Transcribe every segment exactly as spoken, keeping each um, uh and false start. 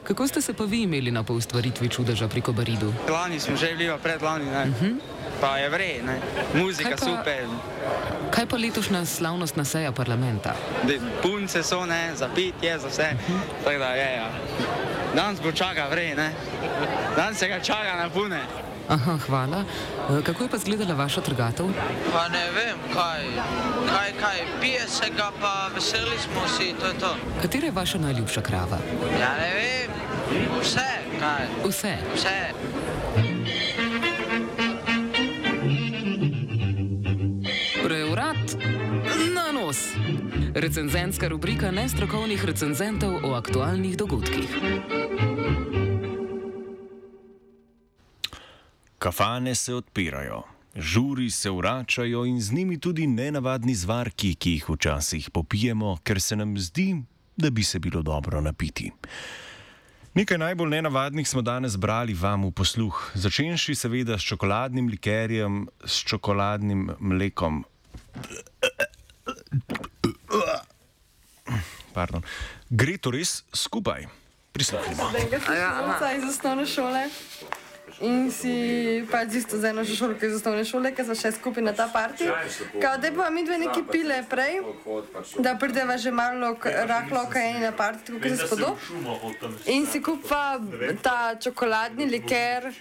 Kako ste se pa vi imeli na poustvaritvi čudeža pri Kobaridu? Lani smo že bili, predlani, ne. Uh-huh. Pa je vrej, ne. Muzika pa, super. Kaj pa letošnja slavnostna seja parlamenta? De, punce so, ne, za pitje, za vse. Uh-huh. Tako da je, ja. Danes bo čaka vrej, ne. Danes se ga čaka na pune. Aha, hvala. Kako je pa izgledala vaša trgatev? Pa ne vem, kaj, kaj, kaj, pije se ga, pa veseli smo si, to je to. Katera je vaša najljubša krava? Ja ne vem, vse, kaj. Vse? Vse. Preurat na nos. Recenzentska rubrika nestrokovnih recenzentov o aktualnih dogodkih. Kafane se odpirajo, žuri se vračajo in z njimi tudi nenavadni zvarki, ki jih včasih popijemo, ker se nam zdi, da bi se bilo dobro napiti. Nekaj najbolj nenavadnih smo danes brali vam v posluh, začenši seveda s čokoladnim likerjem, s čokoladnim mlekom. Pardon. Gre to res skupaj? Prisluhnimo. Zdaj iz osnovne šole. In si pač isto z eno šolko iz osnovne šole, ki so še skupaj na ta parti. Kao da pa mi dve neki pile prej, da prideva že malo rahlo okajeni na parti, tako kot se spodo. In si kupa ta čokoladni liker,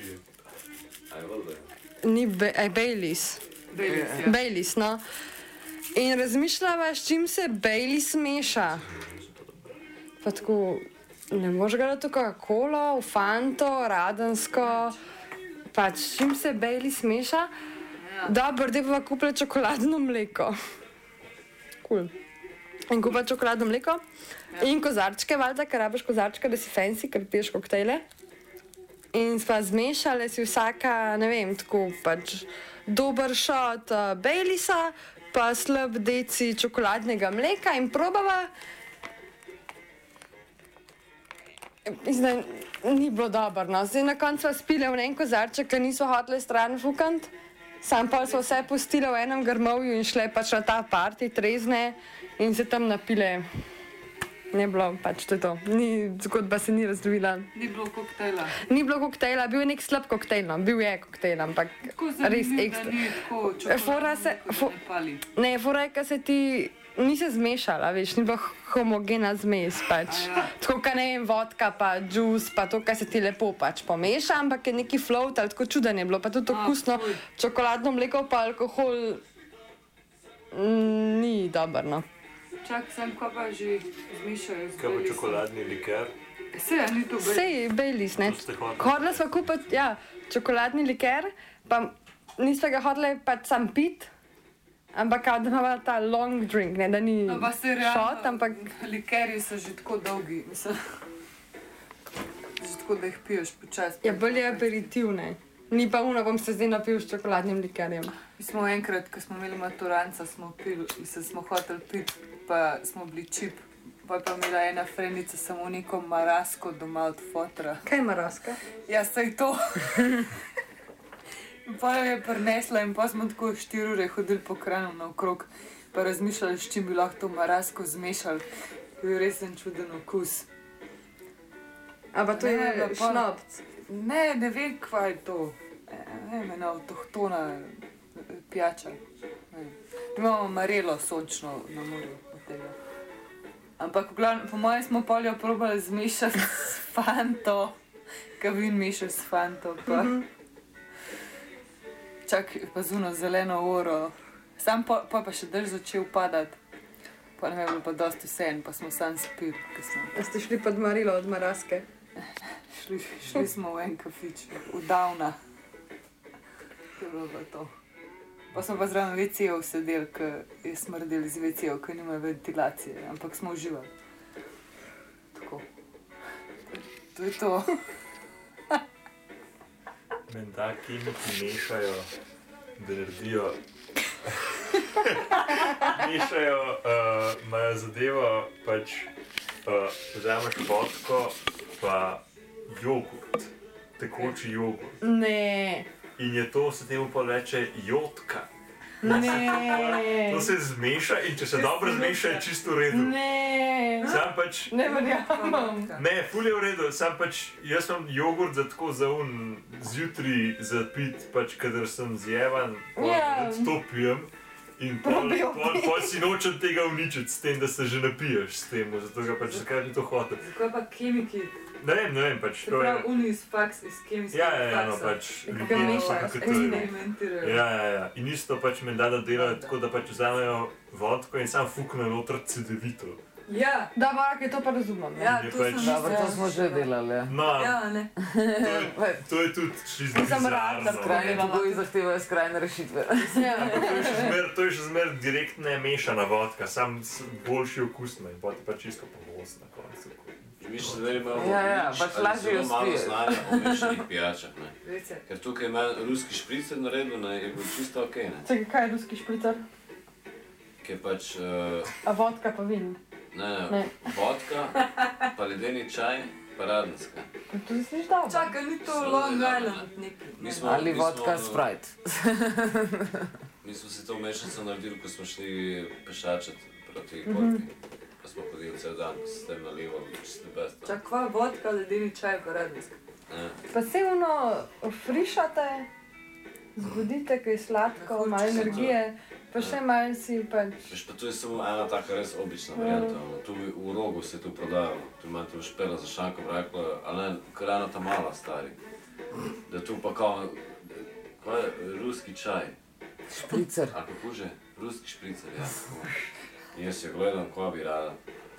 ni Baileys. Baileys, no. In razmišljava, s čim se Baileys meša. Pa tako... Ne moš gledati v Coca-Colo, v Fanto, Radensko, pač čim se Baileys meša, dobro, da pa kupila čokoladno mleko. Cool. In kupa čokoladno mleko in kozarčke, valjda, ker rabiš kozarčke, da si fancy, ker piješ koktejle. In pa zmešale si vsaka, ne vem, tako pač dober shot uh, Baileysa, pa slab deci čokoladnega mleka in probava. Zdaj, ni bilo dobro, no. Zdaj na koncu smo spili v en kozarček, ker niso hoteli stran fukant. Sam pa so vse pustili v enem grmovju in šle pač na ta party trezne in se tam napile. Ne bilo, pač to je to. Ni, zgodba se ni razvila. Ni bilo koktejla. Ni bilo koktejla, bil je nek slab koktejl, no. Bil je koktejl, ampak res ekstra. Fora se, fo, ne, fora je, ka se ti ni se zmešala, veš, ni bila homogena zmes, pač. Tako, ka ne vem, vodka, pa džus, pa to, ka se ti lepo pač pomeša, ampak je neki float, ali tako čuden je bilo, pa tudi okusno čokoladno mleko, pa alkohol mm, ni dobro, no. Čak, sem kaj pa že zmišajo z Baileysom. Kaj pa čokoladni liker? Sej, ni to Baileys. Sej, Baileys, ne. Hodila sva kupiti, ja, čokoladni liker, pa nista ga hodila pač sam pit, ampak kao da imava ta long drink, ne, da ni no, shot, ampak... Likerji so že tako dolgi, mislim. Že tako, da jih piješ počas. Ja, bolj je aperitiv, ne. Ni pa uno, bom se zdaj napil s čokoladnim likerjem. Mi smo enkrat, ko smo imeli maturanca, smo pili, mislim, smo hoteli piti, pa smo bili čip. Pa je pa imela ena frenica samo neko marasko doma od fotra. Kaj je maraska? Ja, saj to. Pa jo je prinesla in pa smo tako štiri ure hodili po kraju naokrog, pa razmišljali, s čim bi lahko to marasko zmešali. Bil je res en čuden okus. A pa to je šnopc? Ne, ne vem, kva je to. Ne vem, ena avtohtona pijača. Imamo marelo sončno na morju od tega. Ampak po mojem smo poljo probali zmešati s Fanto, ka vin mešal s Fanto, pa... Čak, pa zuno zeleno oro. Sam pa, pa, pa še drž začel padati. Pa ne vem, pa dosti vseeno, pa smo sam spili. A ste šli pod Marilo od Maraske? šli, šli smo v en kafič, v Davna. To je bilo to. Pa smo pa zraven ve cejev sedeli, ki je smrdel iz ve cejev, ki nimajo ventilacije, ampak smo uživali. Tako. To je to. Menda kemiki mešajo, da naredijo, mešajo, imajo uh, zadevo, pač uh, vzameš vodko pa jogurt, tekoči jogurt. Ne. In je to, se temu pa reče jodka. Ne. To se zmeša in če se dobro zmeša, je čisto v redu. Ne. Sam pač, Ne verjamem. ne, ful je v redu, sam pač, jaz imam jogurt za tako za un zjutraj za pit, pač kadar sem zjevan, Ja. to pijem. In pol, Probiotik. pol, pol si nočem tega uničiti s tem, da se že napiješ s tem, zato ga pač zakaj bi to hotel. Zakaj pa kemiki? Ne vem, ne vem, pač Se to je... pravi, uni iz faks, iz kemijskega Ja, ja, ja, no, faksa. pač Ga ljudje mešajo, kako to je. Eksperimentirajo. Ja, ja, ja. In isto pač menda da delajo tako, da pač vzamejo vodko in sam fuknejo noter cedevito. Ja, Da, ampak je to pa razumem. Ja. ja, Je to pač- sem Dobro, to mislila. smo že delali. Ja. No, Ja, ne. to je, to je tudi čisto Nisem bizarno. rada Skrajni pogoji zahtevajo skrajne rešitve. Ja. To je še zmer, to je še zmer direktna mešana vodka, sam s- boljši okus ima in potem pa čisto pogost na koncu. Mi še zdaj imamo Ja, ja, nič pač ali lažje jo zelo malo spiješ. znanja o mešanih pijačah. Ne. Veste, Ker tukaj ima ruski špricer naredil, ne, je bil čisto ok. Ne. Čakaj, kaj je ruski špricer? Ker pač, uh, A vodka pa vin. ne, ne, Ne. vodka, pa ledeni čaj, pa radenska. To si sliš dobro. čakaj, ni to Zelo Long dobro, Island ne. neki. Mi smo, Ali mi smo, vodka Sprite. Mi smo si to mešanico naredili, ko smo šli pešačati proti Kolpi. Pa smo hodili cel dan, s tem nalivom, čisto best. Čakaj, kva vodka, ledeni čaj pa radenska. Ne. Pa se ono frišate, zbudite, kaj je sladko, malo energije, pa še malo si pač. Veš, pa to je samo ena taka res obična varianta. no. Tu v rogu se je to prodajalo. Tu imate v špela za šankom rekla, ali ne, kar ena ta mala stari. Da tu pa kao, kaj je, ruski čaj. Špricer. A kako že? Ruski špricer, ja. tako. In jaz jo gledam, ko bi rada.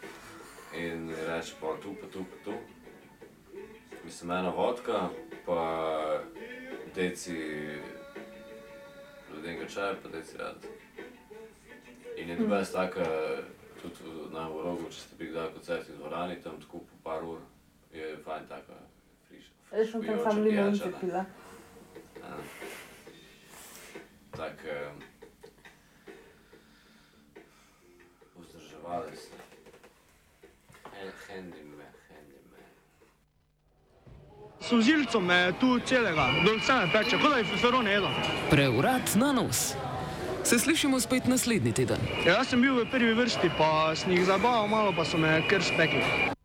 In reče pa tu, pa tu, pa tu. Mislim, ena vodka, pa deci ledenega čaja, pa deci radenska. In je to best taka, tudi v- na v rogu, če ste bili kdaj koncert v dvorani, tam tako po par ur, je fajn taka friša. Jaz sem tam špijoča sam limonce pijača, ne. pila. Ja. Tak, eh, vzdrževali se. En handyman, handyman. Solzilcem me tu celega, dol same peče, kot da je feferone jedel. Preurat na nos. Se slišimo spet naslednji teden. Ja, jaz sem bil v prvi vrsti, pa sem jih zabaval malo, pa so me kar spekli.